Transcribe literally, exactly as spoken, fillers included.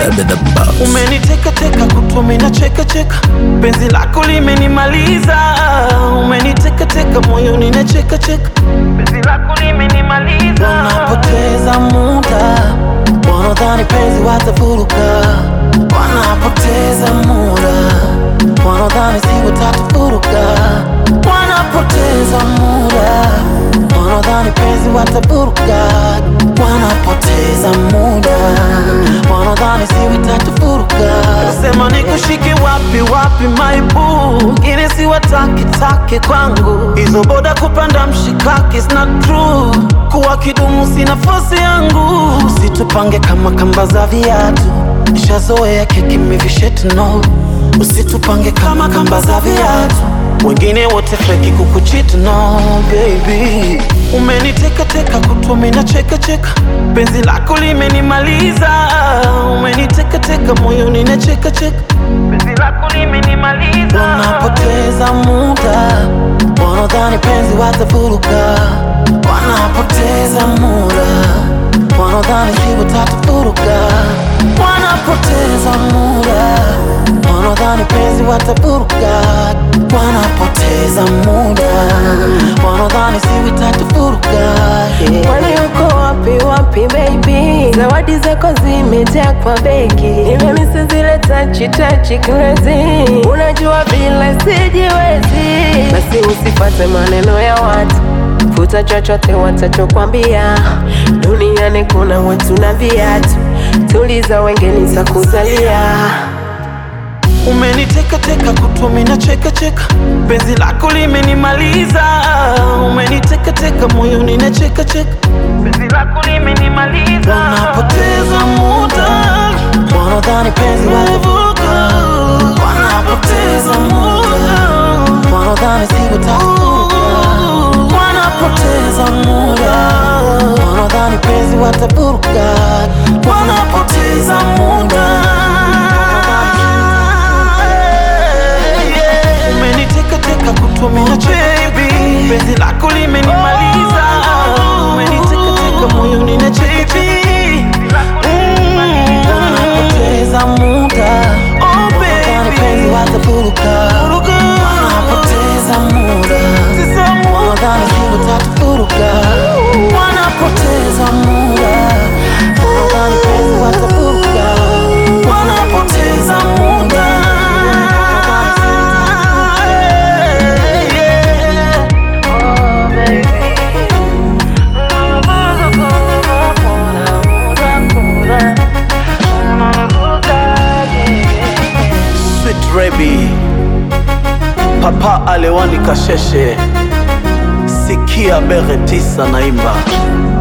Umeniteka teka kutumi na cheka cheka, penzi lako limenimaliza. Umeniteka teka moyoni na cheka cheka, penzi lako limenimaliza. Wanapoteza muda, wanadhani penzi watafuruka. Wanapoteza muda, wanadhani si watatafuruka. Wanapoteza muda, wanadhani penzi watafuruka. Wanapoteza muda, wanadhani si watatafuruka. Sema nikushike wapi wapi my boo, gine si wataki take kwangu. Hizo boda kupanda mshikaki is not true, kuwa kidumu si nafasi yangu. Usitupange kama kamba za viatu, nishazoea keki mivishetu no. Usitupange kama kamba za viatu, wengine wote feki kukucheat no baby. Umeniteka teka kutumi na cheka cheka, penzi lako limenimaliza. Umeniteka teka moyoni na cheka cheka, penzi lako limenimaliza. Wanapoteza muda, wanadhani penzi watafuruka. Wanapoteza muda, wanadhani si watatafuruka. Wanapoteza muda, wanadhani penzi watafuruka. Wanapoteza muda, wanadhani si watatafuruka. Wani uko wapi wapi baby, zawadi zako zimejaa kwa begi. Nimemisi zile tachi tachi crazy, unajua bila sijiwezi. Basi usifate maneno ya watu, futa chochote watachokwambia. Duniani kuna watu na viatu, tuliza wengine za kuzalia. Umeniteka teka kutumi na cheka cheka, penzi lako limenimaliza. Umeniteka teka moyoni na cheka cheka, penzi lako limenimaliza. Wanapoteza muda, wanadhani penzi watavuka. Wanapoteza muda, wanadhani si watatafuruka. Wanapoteza muda, wanadhani penzi watafuruka. Wanapoteza muda. Umeniteka teka kutumi na cheka, penzi lako limenimaliza. Umeniteka teka moyoni na cheka cheka, wanapoteza muda, wanadhani penzi watafuruka. Wanapoteza muda, wanadhani si watatafuruka. Wanapoteza muda, wanadhani penzi watafuruka. Wanapoteza muda. Rebi Papa Alewani Kasheshe, sikia bere tisa naimba.